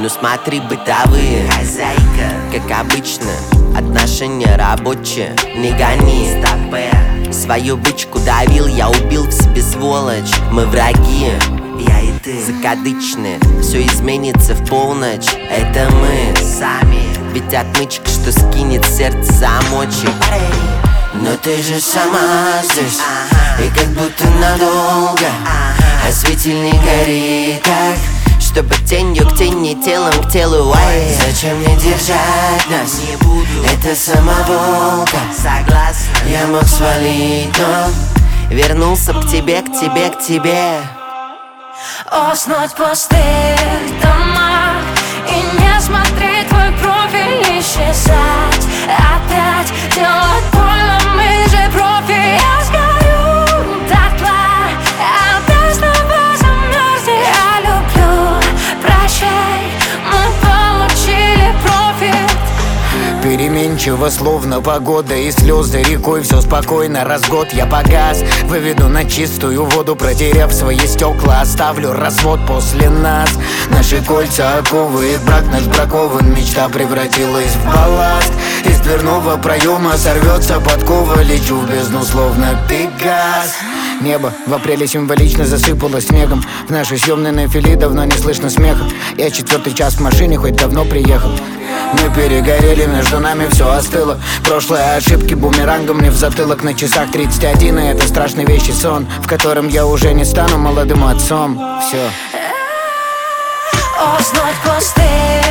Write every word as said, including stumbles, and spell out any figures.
ну смотри, бытовые. Хозяйка, как обычно, отношения рабочие. Не гони стопэ. Свою бычку давил, я убил в себе сволочь. Мы враги, я и ты закадычные. Все изменится в полночь, это мы сами. Ведь отмычка, что скинет сердце замочек. Но ты же сама здесь, и как будто надолго. А светильник горит так, чтобы тенью к тени, телом к телу. Ай, зачем мне держать нас? Не буду. Это самоволка. Согласна. Я мог свалить, но вернулся к тебе, к тебе, к тебе. Уснуть в пустых домах и не смотреть твой профиль, не исчезать. Опять делать больно, мы же профи. Я сгорю дотла, опять снова замерзни. Я люблю, прощай, мы получили профит. Переменчиво, словно погода и слезы рекой. Все спокойно, раз в год я погас. Выведу на чистую воду, протерев свои стекла. Оставлю развод после нас. Наши кольца оковы, их брак наш бракован. Мечта превратилась в балласт. Из дверного проема сорвется подкова. Лечу в бездну, словно Пегас. Небо в апреле символично засыпало снегом. В нашей съемной на фили давно не слышно смеха. Я четвертый час в машине, хоть давно приехал. Мы перегорели, между нами все остыло. Прошлые ошибки бумерангом мне в затылок. На часах тридцать один, и это страшный вещий сон, в котором я уже не стану молодым отцом. Все. Уснуть в пустых